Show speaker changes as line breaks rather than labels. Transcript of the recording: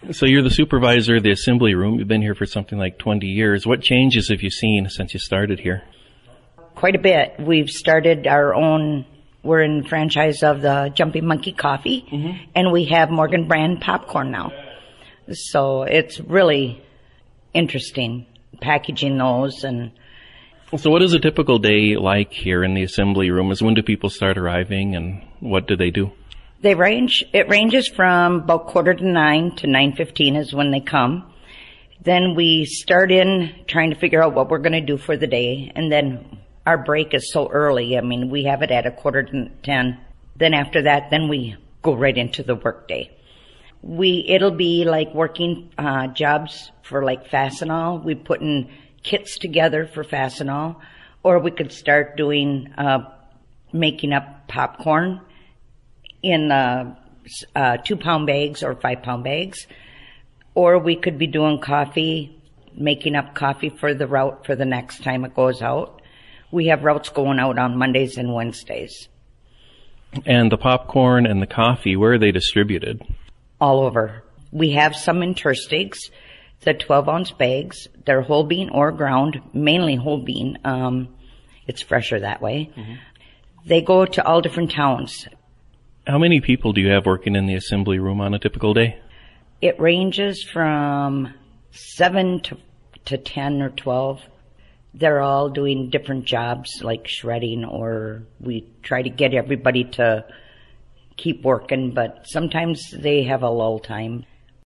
So you're the supervisor of the assembly room. You've been here for something like 20 years. What changes have you seen since you started here?
Quite a bit. We've started our own, we're in franchise of the Jumping Monkey Coffee, and we have Morgan brand popcorn now. So it's really interesting packaging those. And
so what is a typical day like here in the assembly room? When do people start arriving, and what do they do?
it ranges from about 8:45 to 9:15 is when they come. Then we start in trying to figure out what we're going to do for the day, and then our break is so early. I mean, we have it at 9:45. Then after that, then we go right into the work day. It'll be like working jobs for like Fastenal. We put in kits together for Fastenal, or we could start doing making up popcorn in 2-pound bags or 5-pound bags, or we could be doing coffee, making up coffee for the route for the next time it goes out. We have routes going out on Mondays and Wednesdays.
And the popcorn and the coffee, where are they distributed?
All over. We have some in Terstigs, the 12-ounce bags. They're whole bean or ground, mainly whole bean. It's fresher that way. Mm-hmm. They go to all different towns.
How many people do you have working in the assembly room on a typical day?
It ranges from 7 to 10 or 12. They're all doing different jobs like shredding, or we try to get everybody to keep working, but sometimes they have a lull time.